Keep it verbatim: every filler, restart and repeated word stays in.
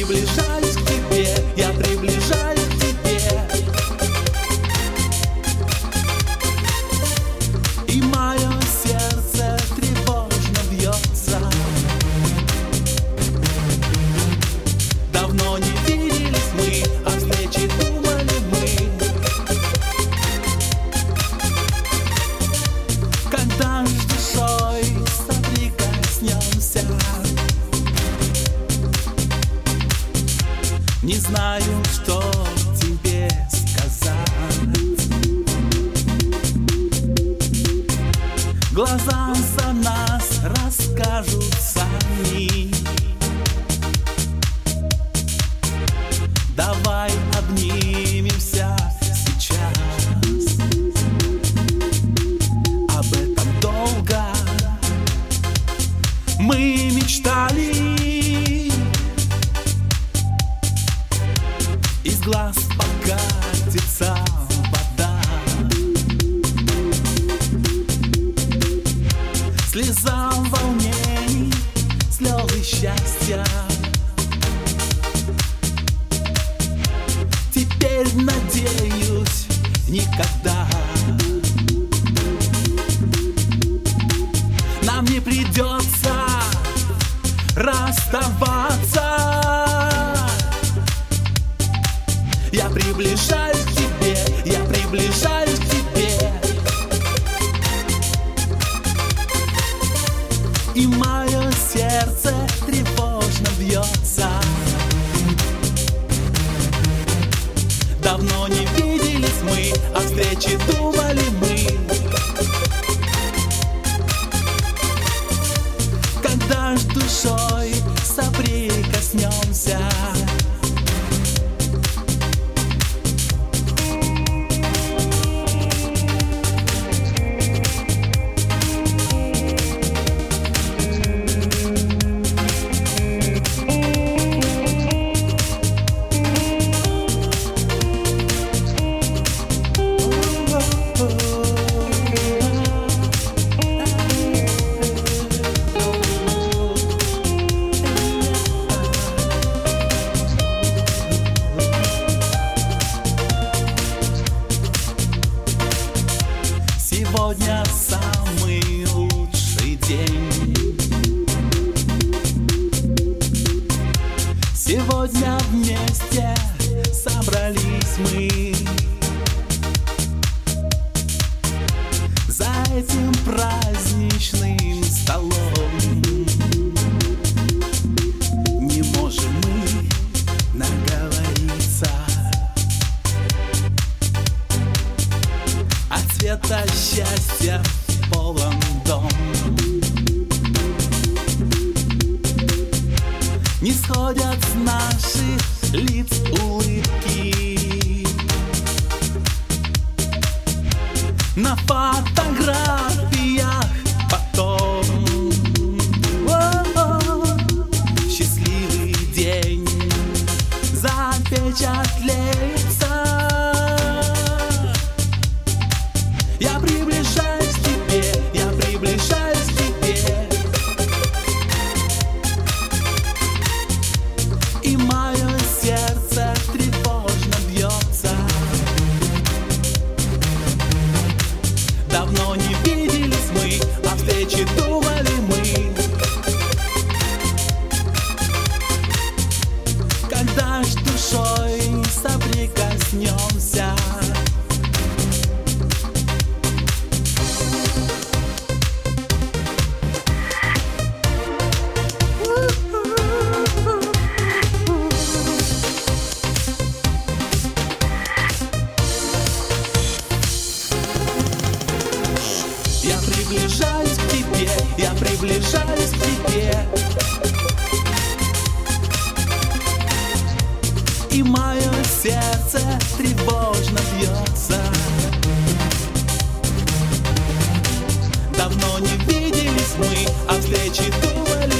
приближаюсь к тебе, я приближаюсь к тебе. И мое сердце тревожно бьется. Давно не виделись мы, о встрече думали мы. Когда ж душой соприкоснемся, не знаю, что тебе сказать. Глаза за нас расскажут сами. Давай обнимемся сейчас. Об этом долго мы мечтали. Из глаз покатится вода, слеза волнений, слезы счастья. Теперь надеюсь, никогда нам не придется расставаться. Я приближаюсь к тебе, я приближаюсь к тебе. И мое сердце тревожно бьется. Давно не виделись мы, о встрече думали мы. Когда ж душой соприкоснемся, сегодня самый лучший день. Сегодня вместе собрались мы. За этим праздничным столом не можем мы наговориться. От цвета счастья полон дом. Не сходят с наших лиц улыбки. На фотографиях потом о-о-о, счастливый день запечатлеется. Я приближаюсь к тебе, я приближаюсь к тебе. И мое сердце тревожно бьется. Давно не виделись мы, о встрече думали мы. Когда ж душой соприкоснемся, я приближаюсь к тебе, я приближаюсь к тебе. И мое сердце тревожно бьется. Давно не виделись мы, о встрече думали